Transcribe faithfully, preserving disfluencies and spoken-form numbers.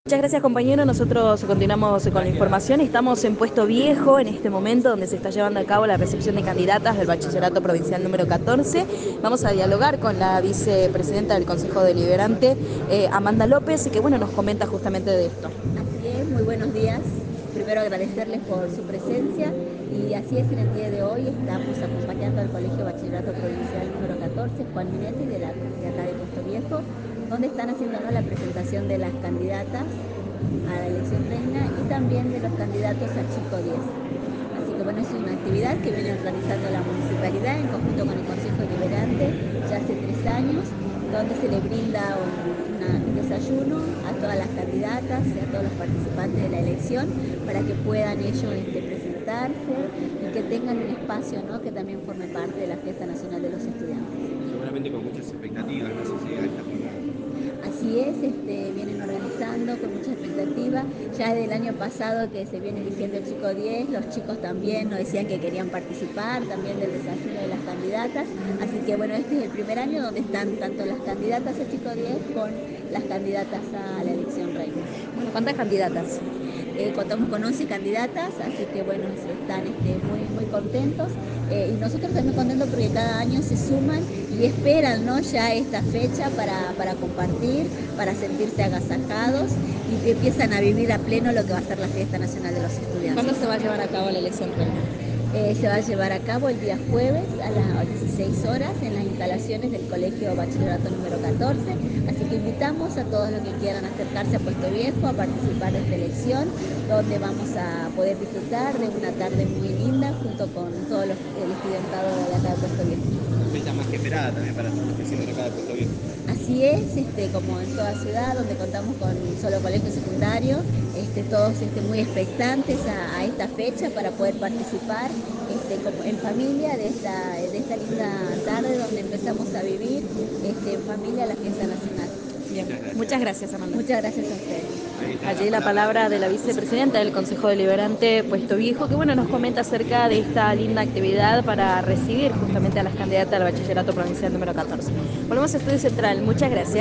Muchas gracias, compañero. Nosotros continuamos con la información. Estamos en Puesto Viejo en este momento, donde se está llevando a cabo la recepción de candidatas del Bachillerato Provincial número catorce. Vamos a dialogar con la vicepresidenta del Consejo Deliberante, eh, Amanda López, que bueno, nos comenta justamente de esto. Así es, muy buenos días. Primero agradecerles por su presencia y así es, en el día de hoy estamos acompañando al Colegio Bachillerato Provincial número catorce, Juan Minetti, de, la, de acá de Puesto Viejo, donde están haciendo, ¿no?, la presentación de las candidatas a la elección reina y también de los candidatos a Chico diez. Así que bueno, es una actividad que viene organizando la municipalidad en conjunto con el Consejo Deliberante ya hace tres años, donde se le brinda un, una, un desayuno a todas las candidatas y a todos los participantes de la elección para que puedan ellos este, presentarse y que tengan un espacio, ¿no?, que también forme parte de la Fiesta Nacional de los Estudiantes. Seguramente con muchas expectativas, no sé si a esta jornada. Así es, este, vienen organizando con mucha expectativa. Ya desde el año pasado que se viene eligiendo el Chico diez, los chicos también nos decían que querían participar también del desayuno de las candidatas. Así que bueno, este es el primer año donde están tanto las candidatas a Chico diez con las candidatas a la elección reina. Bueno, ¿cuántas candidatas? Eh, contamos con once candidatas, así que bueno, están este, muy, muy contentos. Eh, y nosotros también contentos porque cada año se suman y esperan, ¿no?, ya esta fecha para, para compartir, para sentirse agasajados y empiezan a vivir a pleno lo que va a ser la Fiesta Nacional de los Estudiantes. ¿Cuándo se va a llevar a cabo la elección reina? Eh, se va a llevar a cabo el día jueves a las dieciséis horas en las instalaciones del Colegio Bachillerato número catorce, así que invitamos a todos los que quieran acercarse a Puesto Viejo a participar de esta elección, donde vamos a poder disfrutar de una tarde muy linda junto con todo los, el estudiantado de acá de Puesto Viejo. Fecha más que esperada también para los vecinos de acá de Puerto Viejo. Así es, este, como en toda ciudad donde contamos con un solo colegio secundario, este, todos este, muy expectantes a, a esta fecha para poder participar este, como en familia de esta, de esta linda tarde donde empezamos a vivir este, en familia la fiesta nacional. Bien, Muchas gracias. muchas gracias, Amanda. Muchas gracias a ustedes. Ahí está Allí la palabra de la vicepresidenta del Consejo Deliberante Puesto Viejo, que bueno, nos comenta acerca de esta linda actividad para recibir justamente a las candidatas al Bachillerato Provincial número catorce. Volvemos a Estudio Central. Muchas gracias.